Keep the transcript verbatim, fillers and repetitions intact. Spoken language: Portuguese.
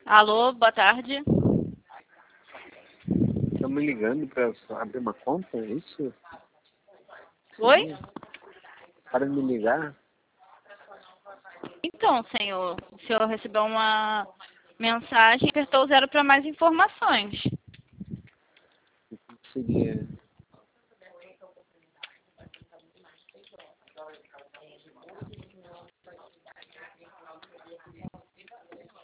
Alô, boa tarde. Estão me ligando para abrir uma conta, é isso? Oi? Sim. Para me ligar? Então, senhor, o senhor recebeu uma mensagem e apertou o zero para mais informações. O que seria?